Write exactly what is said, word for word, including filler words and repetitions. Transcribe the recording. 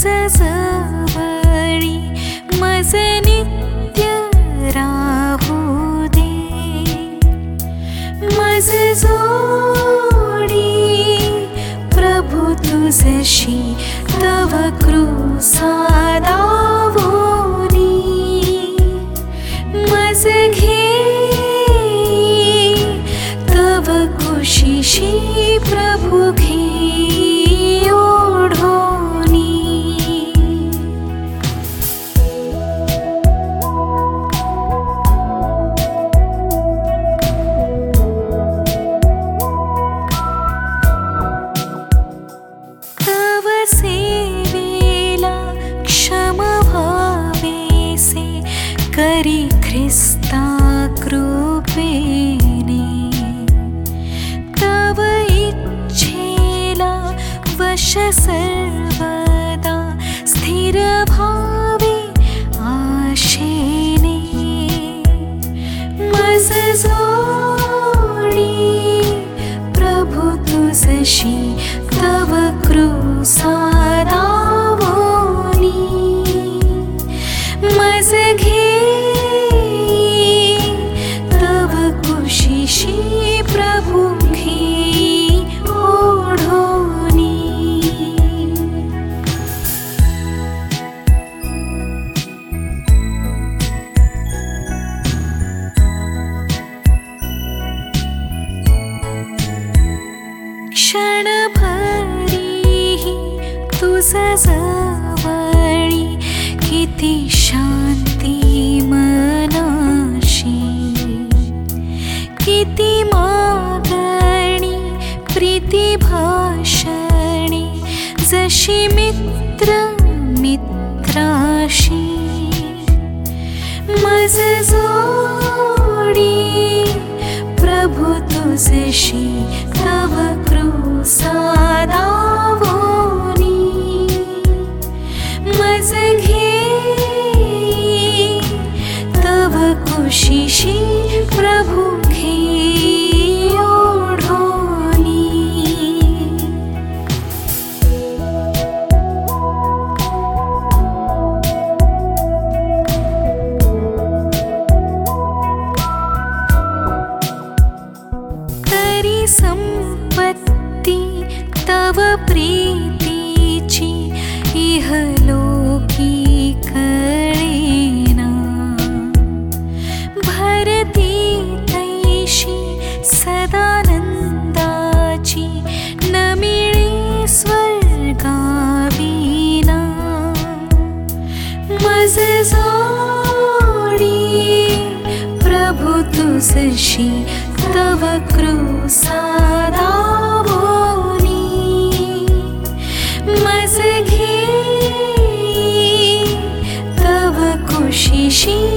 जवळी मज नित्य राहू दे। मज जोडी प्रभु तुझशी तव कृसा दावोनी। मज घेई तव कुशीशी प्रभु घेई ओढोनी। तव सेवेला क्षम भावेसे करी ख्रिस्ता कृपेने। तव इच्छेला वश सर्वदा स्थिर भावे आशेने। मज जोडी प्रभु तुझशी तव कृसा दावोनी। मज घेई तव कुशीशी प्रभु घेई ओढोनी। क्षणभरीही तुझ जवळी किती शांती मनाशी। किती मागणी प्रीती भाषणे जशी मित्र मित्राशी। मज जोडी प्रभु तुझशी तव कृसा दावोनी। मज घेई तव कुशीशी प्रभु घेई ओढोनी। तरी संपत्ती तव प्रीतीची इहलोकी कळेना। भरती तैशी सदानंदाची न मिळे स्वर्गाविना। मज जोडी प्रभु तुझशी तव कृसा दावोनी। मज घेई तव कुशीशी